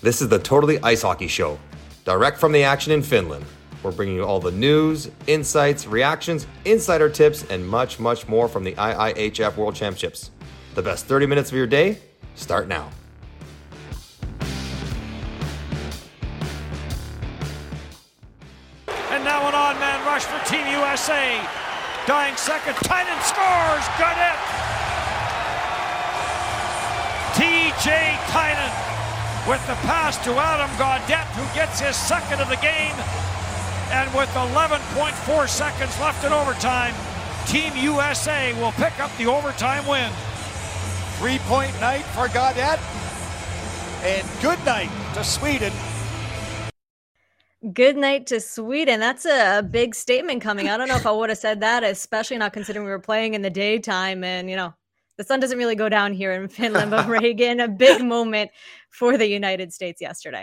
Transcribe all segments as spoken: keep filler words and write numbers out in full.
This is the Totally Ice Hockey Show, direct from the action in Finland. We're bringing you all the news, insights, reactions, insider tips, and much, much more from the I I H F World Championships. The best thirty minutes of your day start now. And now an on-man rush for Team U S A. Dying second, Tynan scores! Got it! T J Tynan with the pass to Adam Gaudette, who gets his second of the game. And with eleven point four seconds left in overtime, Team U S A will pick up the overtime win. Three-point night for Gaudette, and good night to Sweden. Good night to Sweden. That's a big statement coming. I don't know if I would have said that, especially not considering we were playing in the daytime. And, you know, the sun doesn't really go down here in Finland. But Reagan, a big moment for the United States yesterday.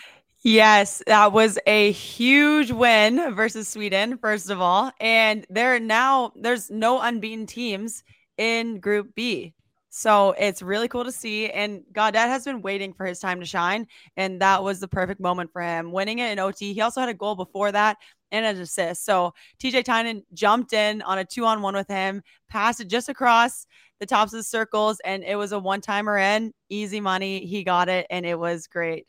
Yes, that was a huge win versus Sweden, first of all. And there now, there's no unbeaten teams in Group B. So it's really cool to see. And Gaudette has been waiting for his time to shine. And that was the perfect moment for him. Winning it in O T. He also had a goal before that and an assist. So T J Tynan jumped in on a two-on-one with him, passed it just across the tops of the circles, and it was a one-timer in. Easy money. He got it, and it was great.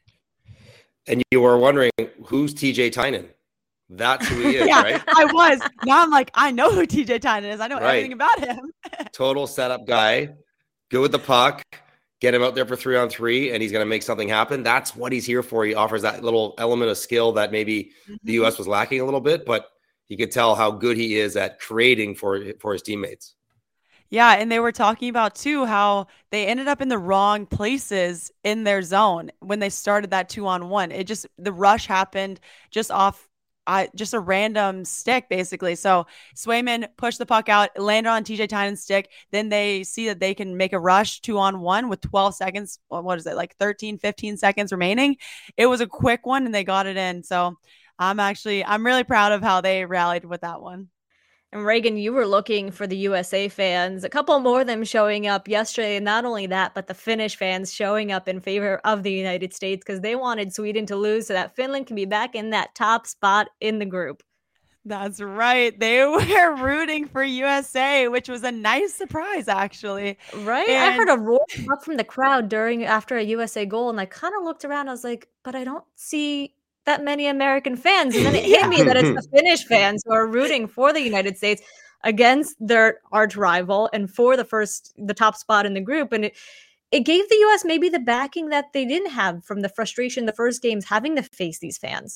And you were wondering, who's T J Tynan? That's who he is, yeah, right? I was. Now I'm like, I know who T J Tynan is. I know right. everything about him. Total setup guy. Good with the puck, get him out there for three on three, and he's going to make something happen. That's what he's here for. He offers that little element of skill that maybe mm-hmm. the U S was lacking a little bit, but you could tell how good he is at creating for, for his teammates. Yeah, and they were talking about, too, how they ended up in the wrong places in their zone when they started that two-on-one. It just, the rush happened just off Uh, just a random stick, basically. So Swayman pushed the puck out, landed on T J Tynan's stick. Then they see that they can make a rush two on one with twelve seconds. What is it, like thirteen, fifteen seconds remaining? It was a quick one and they got it in. So I'm actually, I'm really proud of how they rallied with that one. And Reagan, you were looking for the U S A fans, a couple more of them showing up yesterday. And not only that, but the Finnish fans showing up in favor of the United States because they wanted Sweden to lose so that Finland can be back in that top spot in the group. That's right. They were rooting for U S A, which was a nice surprise, actually. Right? And I heard a roar up from the crowd during after a U S A goal, and I kind of looked around. I was like, but I don't see that many American fans. And then it hit yeah. me that it's the Finnish fans who are rooting for the United States against their arch rival and for the first, the top spot in the group. And it, it gave the U S maybe the backing that they didn't have from the frustration the first games having to face these fans.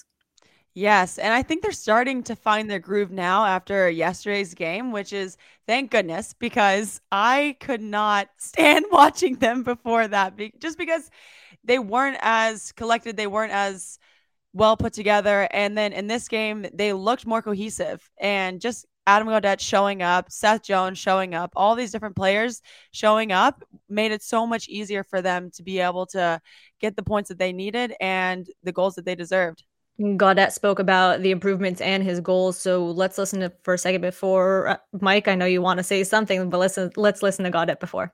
Yes, and I think they're starting to find their groove now after yesterday's game, which is thank goodness, because I could not stand watching them before that, just because they weren't as collected, they weren't as well put together. And then in this game, they looked more cohesive, and just Adam Gaudette showing up, Seth Jones showing up, all these different players showing up made it so much easier for them to be able to get the points that they needed and the goals that they deserved. Gaudette spoke about the improvements and his goals. So let's listen to for a second before uh, Mike, I know you want to say something, but listen, let's listen to Gaudette before.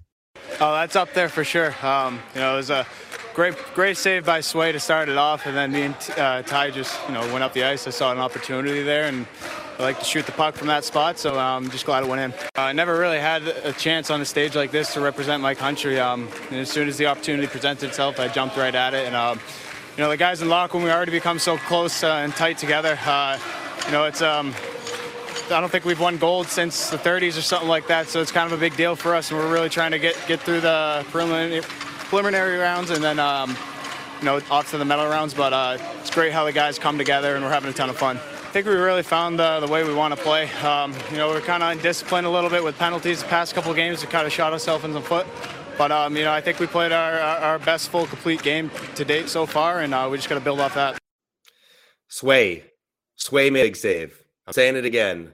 Oh, that's up there for sure. Um, you know, it was a great, great save by Sway to start it off, and then me and uh, Ty just, you know, went up the ice. I saw an opportunity there, and I like to shoot the puck from that spot, so I'm um, just glad it went in. I never really had a chance on a stage like this to represent my country. Um, and as soon as the opportunity presented itself, I jumped right at it, and um, you know, the guys in locker room, we already become so close uh, and tight together. Uh, you know, it's um, I don't think we've won gold since the thirties or something like that, so it's kind of a big deal for us, and we're really trying to get get through the preliminary preliminary rounds and then um, you know, off to the medal rounds. But uh, it's great how the guys come together, and we're having a ton of fun. I think we really found the, the way we want to play. Um, you know, we're kind of undisciplined a little bit with penalties the past couple of games. We kind of shot ourselves in the foot. But, um, you know, I think we played our, our, our best full, complete game to date so far, and uh, we just got to build off that. Sway. Sway made a big save. I'm saying it again.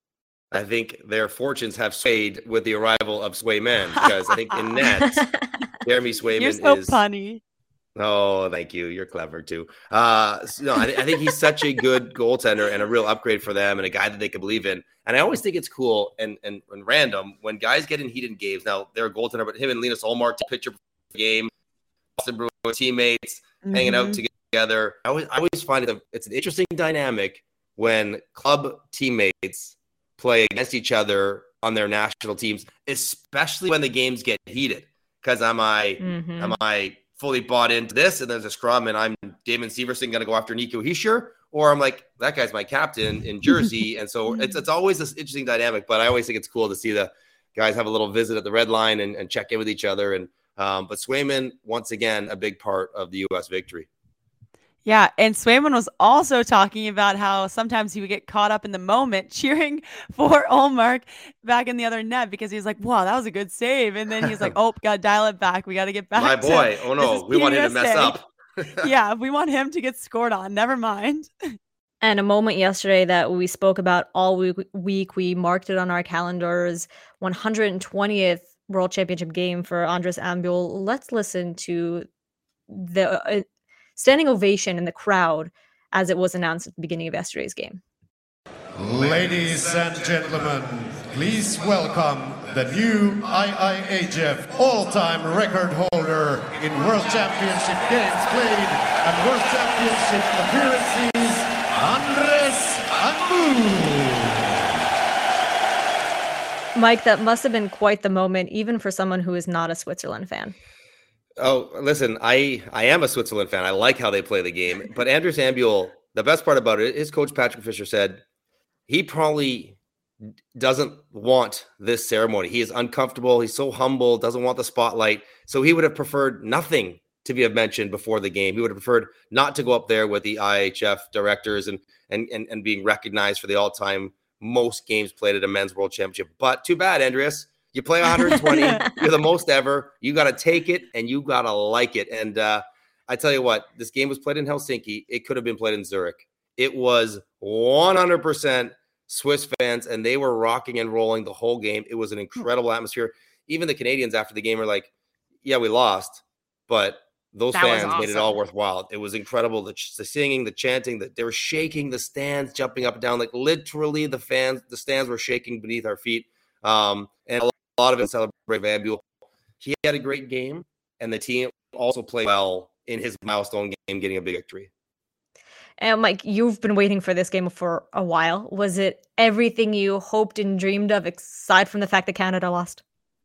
I think their fortunes have swayed with the arrival of Swayman, because I think in net, Jeremy Swayman You're so is... funny. Oh, thank you. You're clever, too. Uh, no, I, I think he's such a good goaltender and a real upgrade for them and a guy that they can believe in. And I always think it's cool and, and, and random when guys get in heated games. Now, they're a goaltender, but him and Linus Ullmark to pitcher game, Boston Bruins teammates, mm-hmm. hanging out together. I always, I always find it a, it's an interesting dynamic when club teammates play against each other on their national teams, especially when the games get heated. Because am I mm-hmm. am I fully bought into this, and there's a scrum, and I'm Damon Severson going to go after Nico Hischier, or I'm like, that guy's my captain in Jersey, and so it's it's always this interesting dynamic. But I always think it's cool to see the guys have a little visit at the red line and, and check in with each other. And um, but Swayman, once again, a big part of the U S victory. Yeah, and Swayman was also talking about how sometimes he would get caught up in the moment cheering for Ullmark back in the other net because he was like, wow, that was a good save. And then he's like, oh, got to dial it back. We got to get back. My boy. Oh, no. We want him to mess up. Yeah, we want him to get scored on. Never mind. And a moment yesterday that we spoke about all week, week we marked it on our calendars, one hundred twentieth World Championship game for Andres Ambuil. Let's listen to the uh, standing ovation in the crowd as it was announced at the beginning of yesterday's game. Ladies and gentlemen, please welcome the new I I H F all-time record holder in World Championship games played and World Championship appearances, Andres Ambuil. Mike, that must have been quite the moment, even for someone who is not a Switzerland fan. Oh, listen, I, I am a Switzerland fan. I like how they play the game. But Andres Ambuil, the best part about it, his coach Patrick Fisher said he probably doesn't want this ceremony. He is uncomfortable. He's so humble, doesn't want the spotlight. So he would have preferred nothing to be mentioned before the game. He would have preferred not to go up there with the I H F directors and and and, and being recognized for the all-time most games played at a men's world championship. But too bad, Andreas. You play one hundred twenty. You're the most ever. You got to take it, and you got to like it. And uh, I tell you what, this game was played in Helsinki. It could have been played in Zurich. It was one hundred percent Swiss fans, and they were rocking and rolling the whole game. It was an incredible atmosphere. Even the Canadians after the game were like, yeah, we lost, but those that fans awesome. Made it all worthwhile. It was incredible. The, the singing, the chanting, that they were shaking the stands, jumping up and down. Like literally the fans, the stands were shaking beneath our feet. Um, and a lot of it celebrate Ambuil. He had a great game, and the team also played well in his milestone game, getting a big victory. And Mike, you've been waiting for this game for a while. Was it everything you hoped and dreamed of, aside from the fact that Canada lost?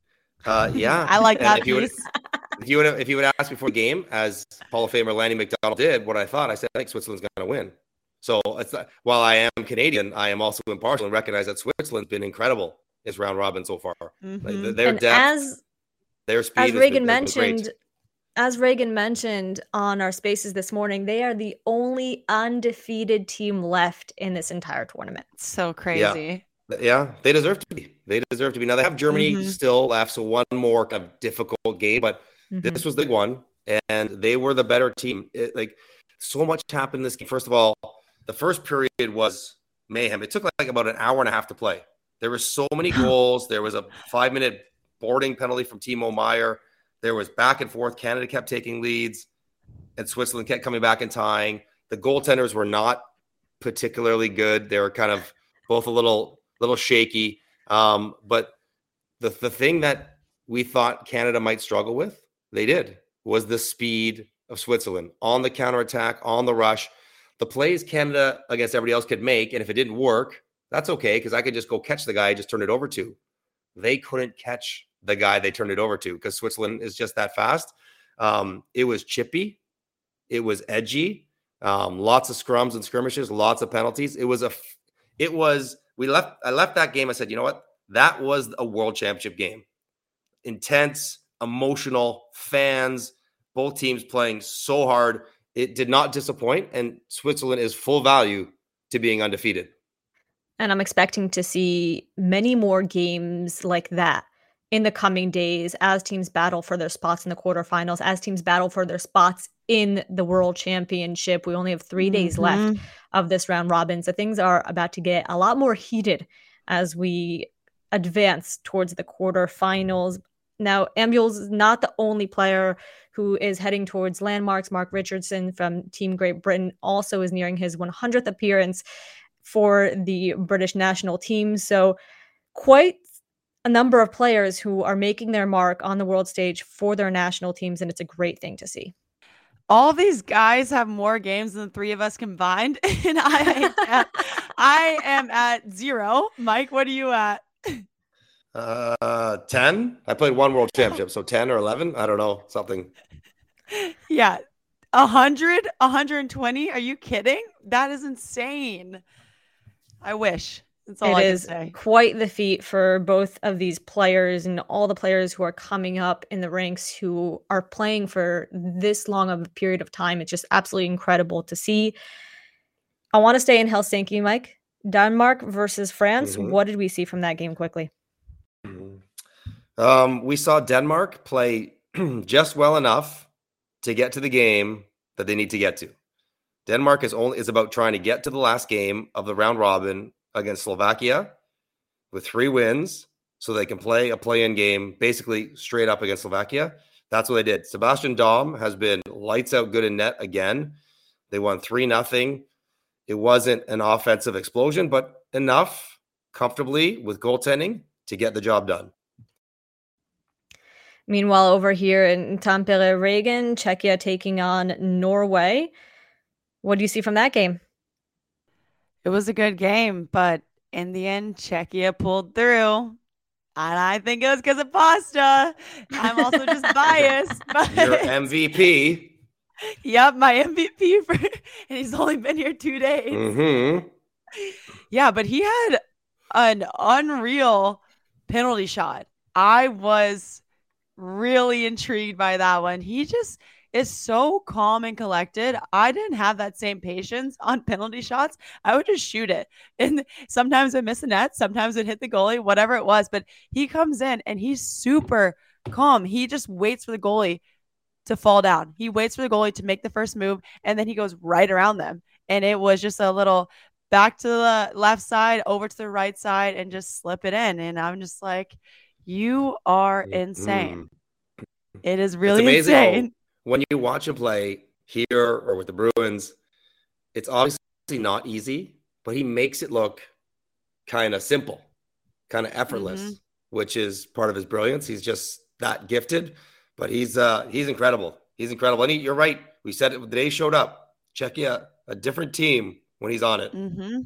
Uh, yeah, I like that. If you, would, if you would, if you would ask before the game, as Hall of Famer Lanny McDonald did, what I thought, I said, I think Switzerland's going to win. So it's not, while I am Canadian, I am also impartial and recognize that Switzerland's been incredible this round robin so far. Mm-hmm. Like, their and depth, as, their speed. As Reagan been, mentioned, as Reagan mentioned on our spaces this morning, they are the only undefeated team left in this entire tournament. So crazy. Yeah, yeah they deserve to be. They deserve to be. Now they have Germany mm-hmm. still left, so one more kind of difficult game, but mm-hmm. this was the one, and they were the better team. It, like so much happened in this game. First of all, the first period was mayhem. It took like about an hour and a half to play. There were so many goals. There was a five-minute boarding penalty from Timo Meyer. There was back and forth. Canada kept taking leads, and Switzerland kept coming back and tying. The goaltenders were not particularly good. They were kind of both a little, little shaky. Um, but the the thing that we thought Canada might struggle with, they did, was the speed of Switzerland on the counterattack, on the rush. The plays Canada against everybody else could make, and if it didn't work, that's okay, because I could just go catch the guy I just turned it over to. They couldn't catch the guy they turned it over to because Switzerland is just that fast. Um, it was chippy. It was edgy. Um, lots of scrums and skirmishes, lots of penalties. It was a, it was, we left, I left that game. I said, you know what? That was a world championship game. Intense, emotional, fans, both teams playing so hard. It did not disappoint, and Switzerland is full value to being undefeated. And I'm expecting to see many more games like that in the coming days as teams battle for their spots in the quarterfinals, as teams battle for their spots in the World Championship. We only have three days mm-hmm. left of this round robin. So things are about to get a lot more heated as we advance towards the quarterfinals. Now, Ambuil's not the only player who is heading towards landmarks. Mark Richardson from Team Great Britain also is nearing his one hundredth appearance for the British national team. So quite a number of players who are making their mark on the world stage for their national teams, and it's a great thing to see. all these guys have more games than the three of us combined, and I am, I am at zero. Mike, what are you at? Uh, ten. I played one world championship, so ten or eleven. I don't know, something. Yeah, a hundred, a hundred and twenty. Are you kidding? That is insane. I wish. That's all It I is can say. quite the feat for both of these players and all the players who are coming up in the ranks who are playing for this long of a period of time. It's just absolutely incredible to see. I want to stay in Helsinki, Mike. Denmark versus France. Mhm. What did we see from that game quickly? Um, we saw Denmark play just well enough to get to the game that they need to get to. Denmark is only is about trying to get to the last game of the round robin against Slovakia with three wins so they can play a play-in game basically straight up against Slovakia. That's what they did. Sebastian Daum has been lights out good in net again. They won three nothing. It wasn't an offensive explosion, but enough comfortably with goaltending to get the job done. Meanwhile, over here in Tampere Regen, Czechia taking on Norway. What do you see from that game? It was a good game, but in the end, Czechia pulled through. And I think it was because of Pasta. I'm also just biased. But Your M V P. Yep, my M V P for, and he's only been here two days. Mm-hmm. Yeah, but he had an unreal penalty shot. I was really intrigued by that one. He just is so calm and collected. I didn't have that same patience on penalty shots. I would just shoot it. And sometimes I miss the net. Sometimes it hit the goalie, whatever it was. But he comes in and he's super calm. He just waits for the goalie to fall down. He waits for the goalie to make the first move, and then he goes right around them. And it was just a little back to the left side, over to the right side, and just slip it in. And I'm just like, you are insane. Mm. It is really insane. When you watch him play here or with the Bruins, it's obviously not easy, but he makes it look kind of simple, kind of effortless, mm-hmm. which is part of his brilliance. He's just that gifted, but he's uh, he's incredible. He's incredible. And he, you're right. We said it the day he showed up. Czechia, a different team when he's on it. Mm-hmm.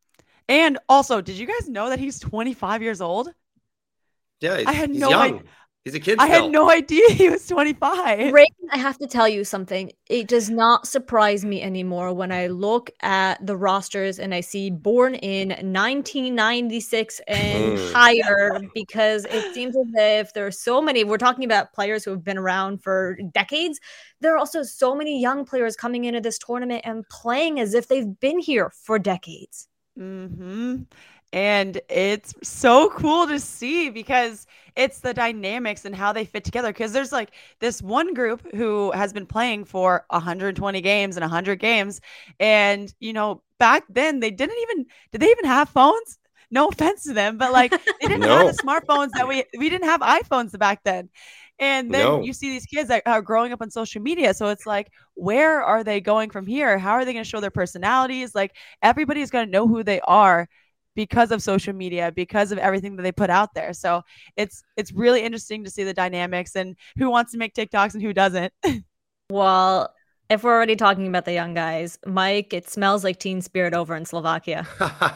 And also, did you guys know that he's twenty-five years old? Yeah, he's, I had he's no young. idea. He's a kid I still. had no idea he was twenty-five. Reagan, I have to tell you something. It does not surprise me anymore when I look at the rosters and I see born in nineteen ninety-six and higher, because it seems as if there are so many. We're talking about players who have been around for decades. There are also so many young players coming into this tournament and playing as if they've been here for decades. Mm-hmm. And it's so cool to see because it's the dynamics and how they fit together. Because there's like this one group who has been playing for one hundred twenty games and one hundred games. And, you know, back then they didn't even, did they even have phones? No offense to them, but like they didn't no. have the smartphones that we, we didn't have iPhones back then. And then no. you see these kids that are growing up on social media. So it's like, where are they going from here? How are they going to show their personalities? Like everybody's going to know who they are because of social media, because of everything that they put out there. So it's it's really interesting to see the dynamics and who wants to make TikToks and who doesn't. Well, if we're already talking about the young guys, Mike, it smells like teen spirit over in Slovakia.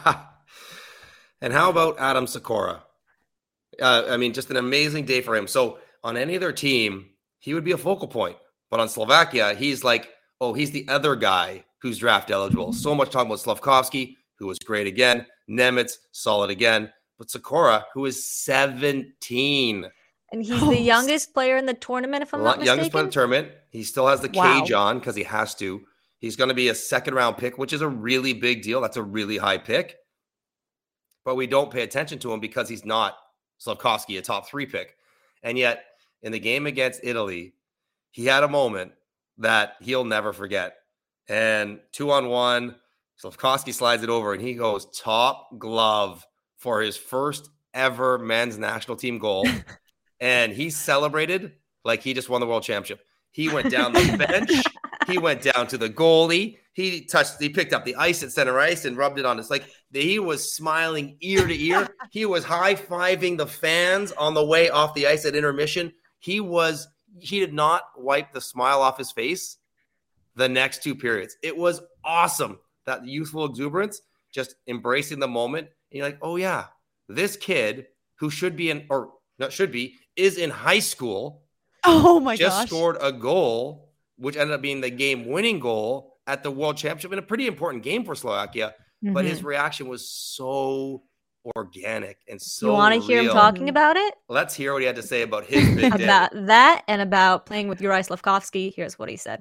And how about Adam Sikora? Uh, I mean, just an amazing day for him. So on any other team, he would be a focal point. But on Slovakia, he's like, oh, he's the other guy who's draft eligible. So much talking about Slavkovsky, who was great again. Nemitz, solid again. But Sikora, who is seventeen. And he's the youngest player in the tournament, if I'm not mistaken. Youngest player in the tournament. He still has the Wow. cage on because he has to. He's going to be a second round pick, which is a really big deal. That's a really high pick. But we don't pay attention to him because he's not Slavkovsky, a top three pick. And yet, in the game against Italy, he had a moment that he'll never forget. And two on one, Slavkovsky slides it over, and he goes top glove for his first ever men's national team goal. And he celebrated like he just won the world championship. He went down the bench. He went down to the goalie. He touched, he picked up the ice at center ice and rubbed it on. It's like he was smiling ear to ear. He was high-fiving the fans on the way off the ice at intermission. He was, he did not wipe the smile off his face the next two periods. It was awesome. That youthful exuberance, just embracing the moment. And you're like, oh yeah, this kid who should be in, or not should be, is in high school. Oh my just gosh. Just scored a goal, which ended up being the game-winning goal at the World Championship in a pretty important game for Slovakia. Mm-hmm. But his reaction was so organic and so You want to hear him talking about it? Let's hear what he had to say about his big day. About that and about playing with Juraj Slafkovský. Here's what he said.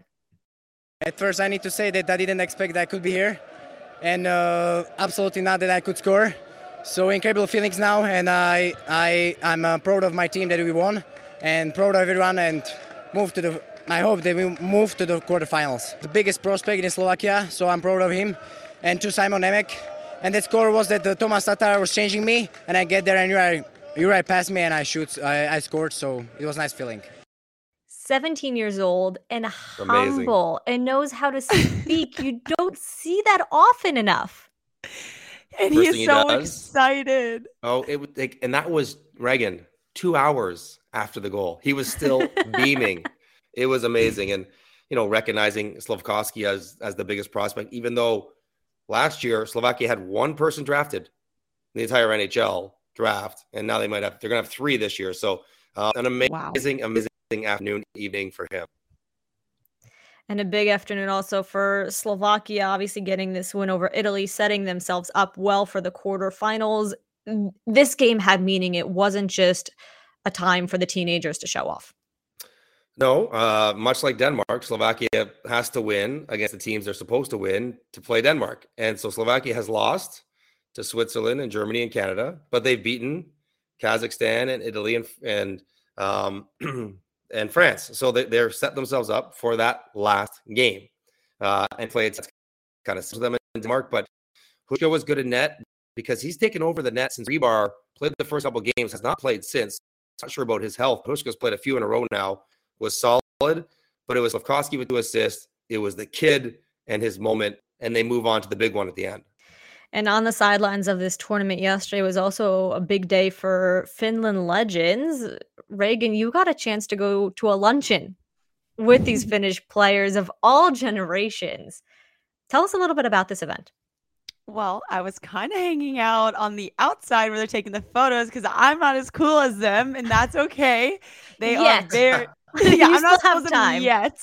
At first, I need to say that I didn't expect that I could be here. And uh, absolutely not that I could score. So incredible feelings now. And I, I, I'm uh, proud of my team that we won. And proud of everyone. And move to the, I hope that we move to the quarterfinals. The biggest prospect in Slovakia, so I'm proud of him. And to Simon Nemec. And the score was that uh, Thomas Tatar was changing me, and I get there and Juraj, Juraj passed me and I shoot, I, I scored, so it was a nice feeling. seventeen years old and humble and knows how to speak. You don't see that often enough. And First he's so he excited. Oh, it would like, and that was Reagan two hours after the goal. He was still beaming. It was amazing, and you know, recognizing Slafkovský as as the biggest prospect, even though. Last year, Slovakia had one person drafted in the entire N H L draft, and now they might have, they're going to have three this year. So uh, an amazing, wow. amazing afternoon, evening for him. And a big afternoon also for Slovakia, obviously getting this win over Italy, setting themselves up well for the quarterfinals. This game had meaning. It wasn't just a time for the teenagers to show off. No, uh, much like Denmark, Slovakia has to win against the teams they're supposed to win to play Denmark. And so Slovakia has lost to Switzerland and Germany and Canada, but they've beaten Kazakhstan and Italy and and um, and France. So they, they're set themselves up for that last game uh, and played kind of to them in Denmark. But Huška was good in net because he's taken over the net since Rebar played the first couple of games, has not played since. Not sure about his health. Huška's played a few in a row now. Was solid, but it was Slafkovský with two assists. It was the kid and his moment, and they move on to the big one at the end. And on the sidelines of this tournament yesterday was also a big day for Finland legends. Reagan, you got a chance to go to a luncheon with these Finnish players of all generations. Tell us a little bit about this event. Well, I was kind of hanging out on the outside where they're taking the photos because I'm not as cool as them, and that's okay. They Yet. are very... yeah, I'm not supposed to yet.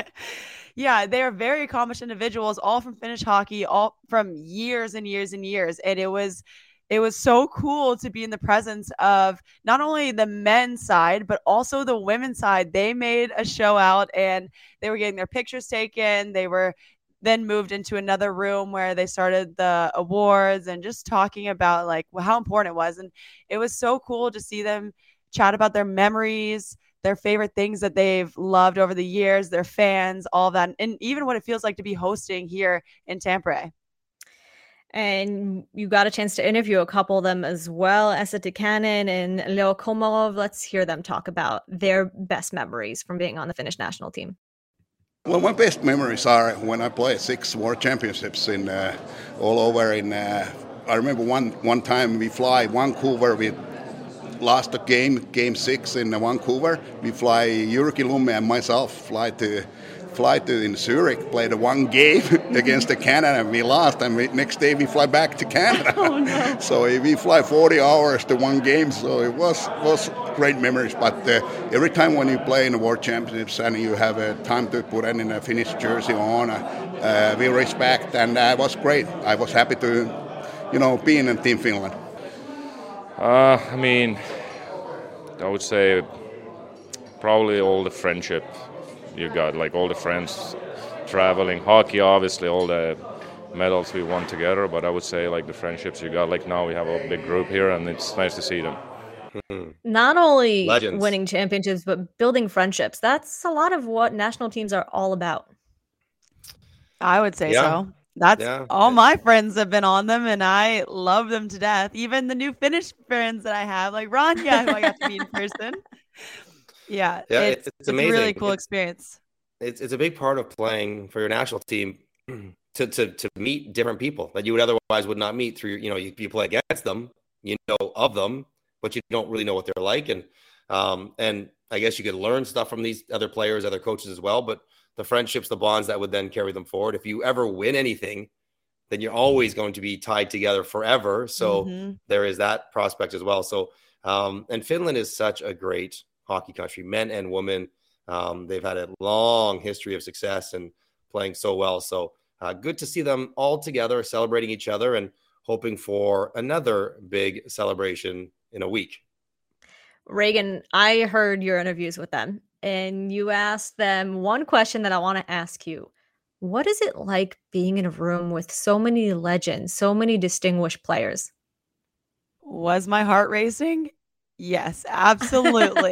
Yeah, they are very accomplished individuals, all from Finnish hockey, all from years and years and years. And it was it was so cool to be in the presence of not only the men's side, but also the women's side. They made a show out and they were getting their pictures taken. They were then moved into another room where they started the awards and just talking about like how important it was. And it was so cool to see them chat about their memories, their favorite things that they've loved over the years, their fans, all that, and even what it feels like to be hosting here in Tampere. And you got a chance to interview a couple of them as well, Esa Tikkanen and Leo Komarov. Let's hear them talk about their best memories from being on the Finnish national team. Well, my best memories are when I played six World Championships in uh, all over in. Uh, I remember one one time we fly Vancouver. We lost a game, game six in Vancouver. We fly Jyrki Lumme and myself fly to fly to in Zurich, play the one game against the Canada, and we lost. And we, next day we fly back to Canada. Oh, no. So we fly forty hours to one game. So it was was great memories. But uh, every time when you play in the World Championships and you have a time to put in a Finnish jersey on, uh, we respect, and that was great. I was happy to, you know, be in Team Finland. Uh, I mean, I would say probably all the friendship you got, like all the friends traveling, hockey, obviously, all the medals we won together, but I would say like the friendships you got, like now we have a big group here and it's nice to see them. Not only Legends. Winning championships, but building friendships. That's a lot of what national teams are all about. I would say Yeah. so. That's Yeah. all my friends have been on them, and I love them to death. Even the new Finnish friends that I have, like Rania, who I got to meet in person. Yeah, Yeah, it's, it's it's a amazing. really cool It's- experience. It's it's a big part of playing for your national team to to to meet different people that you would otherwise would not meet through your, you know, you, you play against them, you know of them, but you don't really know what they're like. And um and I guess you could learn stuff from these other players, other coaches as well. But the friendships, the bonds that would then carry them forward. If you ever win anything, then you're always going to be tied together forever. So mm-hmm. there is that prospect as well. So, um, and Finland is such a great hockey country, men and women. Um, they've had a long history of success and playing so well. So uh, good to see them all together, celebrating each other and hoping for another big celebration in a week. Reagan, I heard your interviews with them, and you asked them one question that I want to ask you. What is it like being in a room with so many legends, so many distinguished players? Was my heart racing? Yes, absolutely.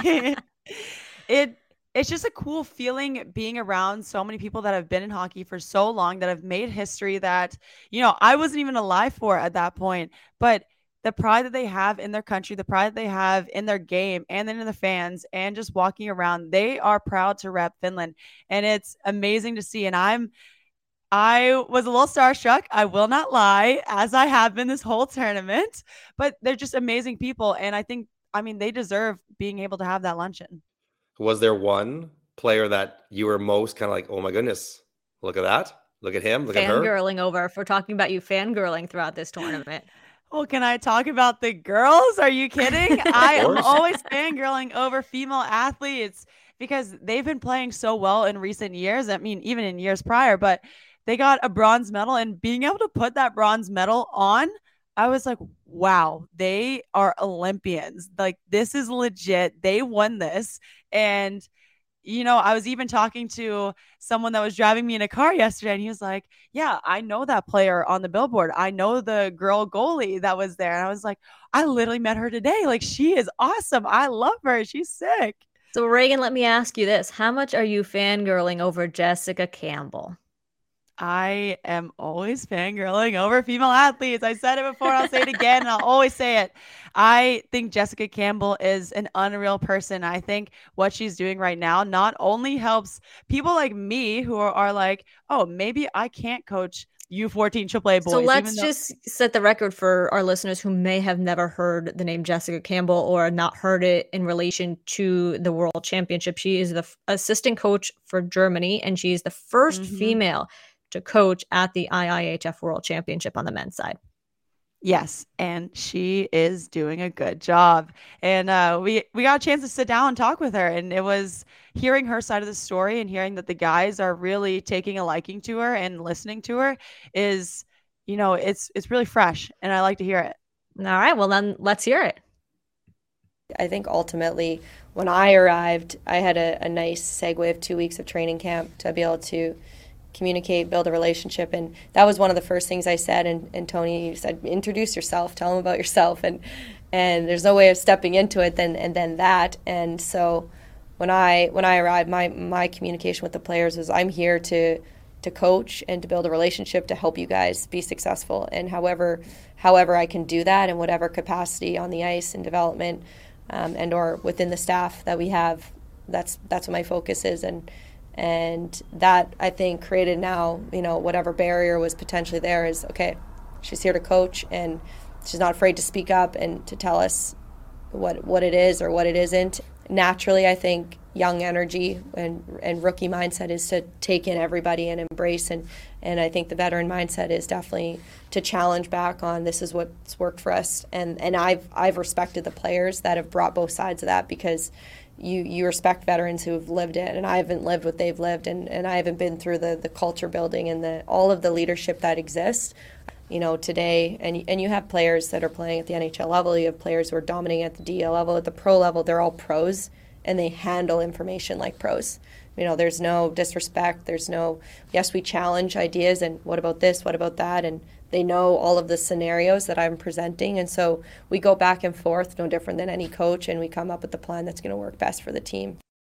it It's just a cool feeling being around so many people that have been in hockey for so long, that have made history that, you know, I wasn't even alive for at that point. But the pride that they have in their country, the pride that they have in their game, and then in the fans, and just walking around, they are proud to rep Finland. And it's amazing to see. And I'm, I was a little starstruck, I will not lie, as I have been this whole tournament, but they're just amazing people. And I think, I mean, they deserve being able to have that luncheon. Was there one player that you were most kind of like, oh my goodness, look at that, look at him, look at her? Fangirling over, if we're talking about you fangirling throughout this tournament. Well, can I talk about the girls? Are you kidding? I am always fangirling over female athletes because they've been playing so well in recent years. I mean, even in years prior, but they got a bronze medal, and being able to put that bronze medal on, I was like, wow, they are Olympians. Like, this is legit. They won this. And you know, I was even talking to someone that was driving me in a car yesterday, and he was like, yeah, I know that player on the billboard. I know the girl goalie that was there. And I was like, I literally met her today. Like, she is awesome. I love her. She's sick. So Reagan, let me ask you this. How much are you fangirling over Jessica Campbell? I am always fangirling over female athletes. I said it before, I'll say it again, and I'll always say it. I think Jessica Campbell is an unreal person. I think what she's doing right now not only helps people like me who are, are like, oh, maybe I can't coach U fourteen triple A boys. So let's though- just set the record for our listeners who may have never heard the name Jessica Campbell or not heard it in relation to the World Championship. She is the f- assistant coach for Germany, and she's the first mm-hmm. female to coach at the I I H F World Championship on the men's side. Yes, and she is doing a good job. And uh, we, we got a chance to sit down and talk with her, and it was hearing her side of the story and hearing that the guys are really taking a liking to her and listening to her is, you know, it's it's really fresh, and I like to hear it. All right, well then let's hear it. I think ultimately when I arrived, I had a, a nice segue of two weeks of training camp to be able to communicate, build a relationship. And that was one of the first things I said. And, and Tony said, introduce yourself, tell them about yourself. And and there's no way of stepping into it then and then that. And so when I when I arrived, my my communication with the players was, I'm here to to coach and to build a relationship to help you guys be successful. And however however I can do that in whatever capacity on the ice and development um, and or within the staff that we have, that's that's what my focus is. And And that, I think, created now, you know, whatever barrier was potentially there is, okay, she's here to coach, and she's not afraid to speak up and to tell us what what it is or what it isn't. Naturally, I think young energy and, and rookie mindset is to take in everybody and embrace. And, and I think the veteran mindset is definitely to challenge back on this is what's worked for us. And, and I've I've respected the players that have brought both sides of that, because You you respect veterans who have lived it, and I haven't lived what they've lived, and, and I haven't been through the, the culture building and the all of the leadership that exists, you know, today. And and you have players that are playing at the N H L level. You have players who are dominating at the D L level. At the pro level, they're all pros, and they handle information like pros. You know, there's no disrespect. There's no, yes, we challenge ideas, and what about this? What about that? And they know all of the scenarios that I'm presenting. And so we go back and forth, no different than any coach, and we come up with the plan that's going to work best for the team.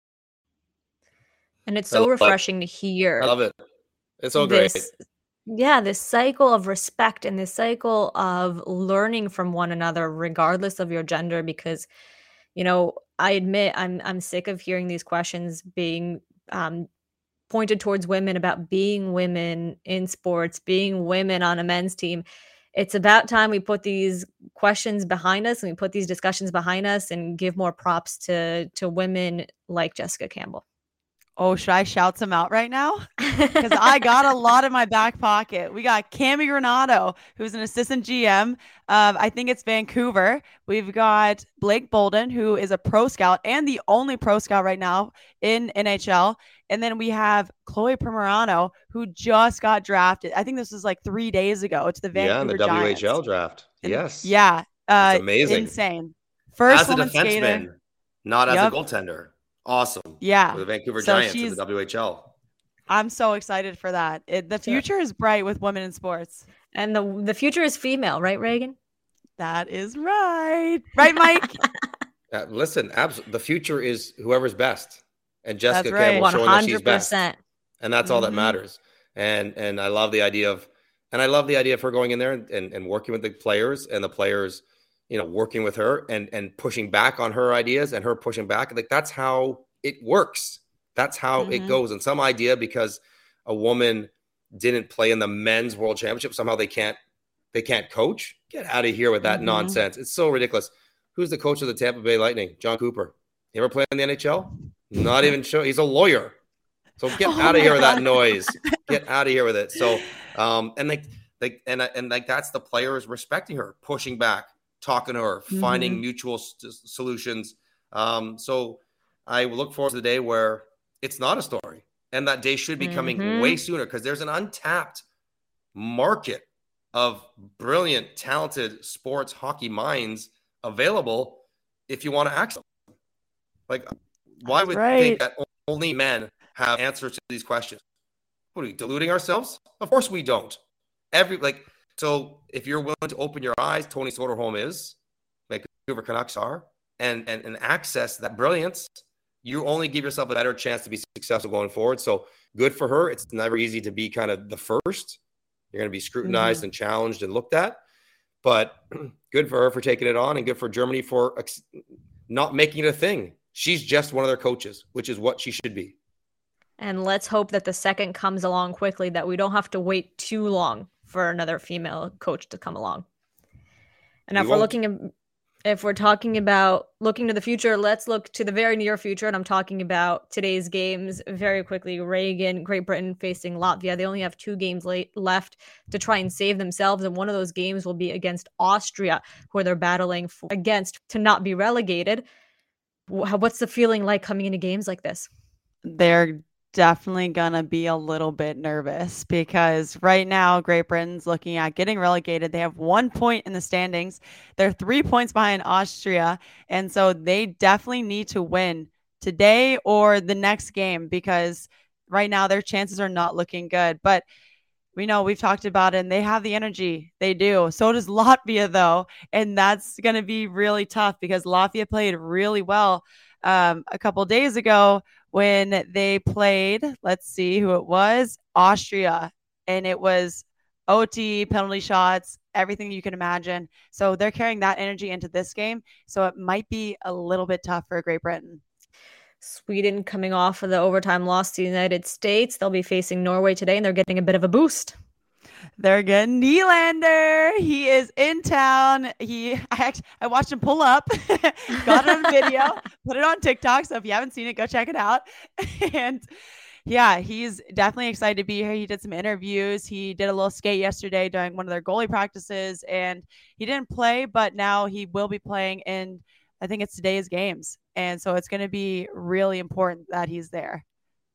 And it's so refreshing to hear. I love it. It's so great. This, yeah, this cycle of respect and this cycle of learning from one another, regardless of your gender, because, you know, I admit I'm I'm sick of hearing these questions being um, pointed towards women about being women in sports, being women on a men's team. It's about time we put these questions behind us and we put these discussions behind us and give more props to to women like Jessica Campbell. Oh, should I shout some out right now? Because I got a lot in my back pocket. We got Cami Granato, who's an assistant G M. Um, I think it's Vancouver. We've got Blake Bolden, who is a pro scout and the only pro scout right now in N H L. And then we have Chloe Primerano, who just got drafted. I think this was like three days ago to the Vancouver Yeah, in the Giants. W H L draft. And, yes. Yeah. Uh, That's amazing. Insane. First as a woman defenseman, skater. not as Yep. a goaltender. Awesome. Yeah. For the Vancouver So Giants in she's- the W H L. I'm so excited for that. It, the future is bright with women in sports. And the the future is female, right, Reagan? That is right. Right, Mike? Uh, listen, abs- the future is whoever's best. And Jessica That's right. Campbell showing that she's best. one hundred percent. And that's all that Mhm. matters. And and I love the idea of and I love the idea of her going in there and, and, and working with the players and the players, you know, working with her and and pushing back on her ideas and her pushing back. Like that's how it works. That's how Mhm. it goes. And some idea because a woman didn't play in the men's world championship, somehow they can't they can't coach. Get out of here with that Mhm. nonsense. It's so ridiculous. Who's the coach of the Tampa Bay Lightning? John Cooper. You ever play in the N H L? Not even sure. He's a lawyer. So get Oh out of my here with that God. noise. Get out of here with it. So um and like like and and like that's the players respecting her, pushing back, talking to her, finding Mhm. mutual s- solutions. Um so I look forward to the day where it's not a story. And that day should be coming Mhm. way sooner because there's an untapped market of brilliant, talented sports hockey minds available if you want to access them. Like, why That's would right. we think that only men have answers to these questions? What are we deluding ourselves? Of course we don't. Every like so if you're willing to open your eyes, Tony Soderholm is, Vancouver Canucks are, and and and access that brilliance, you only give yourself a better chance to be successful going forward. So good for her. It's never easy to be kind of the first. You're going to be scrutinized Mm-hmm. and challenged and looked at. But good for her for taking it on, and good for Germany for ex- not making it a thing. She's just one of their coaches, which is what she should be. And let's hope that the second comes along quickly, that we don't have to wait too long for another female coach to come along. And We if we're won't. looking at, if we're talking about looking to the future, let's look to the very near future. And I'm talking about today's games very quickly. Reagan, Great Britain facing Latvia. They only have two games late, left to try and save themselves. And one of those games will be against Austria, who they're battling for, against to not be relegated. Wh- What's the feeling like coming into games like this? They're definitely gonna be a little bit nervous because right now Great Britain's looking at getting relegated. They have one point in the standings. They're three points behind Austria, and so they definitely need to win today or the next game because right now their chances are not looking good. But we know we've talked about it, and they have the energy. They do. So does Latvia, though, and that's going to be really tough because Latvia played really well um, a couple days ago when they played, let's see who it was, Austria, and it was O T, penalty shots, everything you can imagine. So they're carrying that energy into this game. So it might be a little bit tough for Great Britain. Sweden coming off of the overtime loss to the United States. They'll be facing Norway today, and they're getting a bit of a boost. They're getting Nylander. He is in town. He, I actually, I watched him pull up, got it on video, put it on TikTok. So if you haven't seen it, go check it out. And yeah, he's definitely excited to be here. He did some interviews. He did a little skate yesterday during one of their goalie practices, and he didn't play, but now he will be playing in, I think it's today's games. And so it's going to be really important that he's there.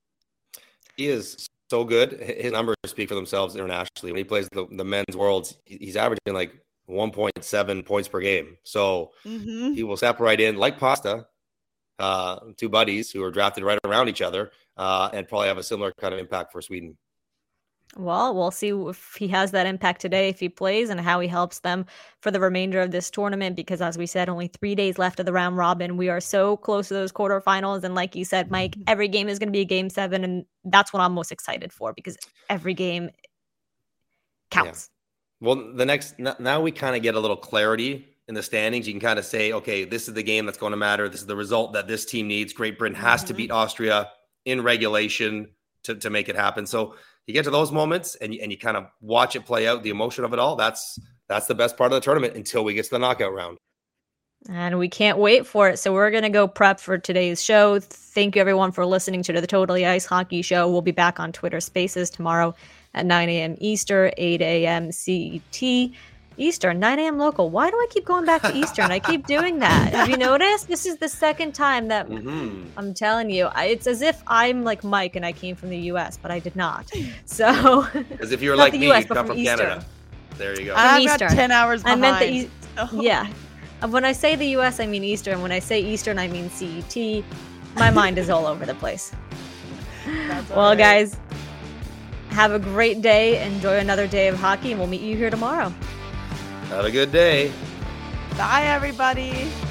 He is so good. His numbers speak for themselves internationally. When he plays the, the men's worlds, he's averaging like one point seven points per game. So Mm-hmm. he will step right in like Pasta, uh, two buddies who are drafted right around each other, uh, and probably have a similar kind of impact for Sweden. Well, we'll see if he has that impact today, if he plays, and how he helps them for the remainder of this tournament. Because as we said, only three days left of the round robin. We are so close to those quarterfinals. And like you said, Mike, every game is going to be a game seven. And that's what I'm most excited for because every game counts. Yeah. Well, the next, now we kind of get a little clarity in the standings. You can kind of say, okay, this is the game that's going to matter. This is the result that this team needs. Great Britain has Mm-hmm. to beat Austria in regulation to, to make it happen. So you get to those moments and you, and you kind of watch it play out, the emotion of it all. That's that's the best part of the tournament until we get to the knockout round. And we can't wait for it. So we're going to go prep for today's show. Thank you, everyone, for listening to the Totally Ice Hockey Show. We'll be back on Twitter Spaces tomorrow at nine a.m. Eastern, eight a.m. C E T. Eastern, nine a.m. local. Why do I keep going back to Eastern? I keep doing that. Have you noticed? This is the second time that mm-hmm. I'm telling you. I, it's as if I'm like Mike and I came from the U S, but I did not. So, as if you were like me, you come from, from Canada. There you go. I've got ten hours behind. I meant the e- so. Yeah. When I say the U S, I mean Eastern. When I say Eastern, I mean C E T. My mind is all over the place. Well, right. guys, have a great day. Enjoy another day of hockey, and we'll meet you here tomorrow. Have a good day. Bye, everybody.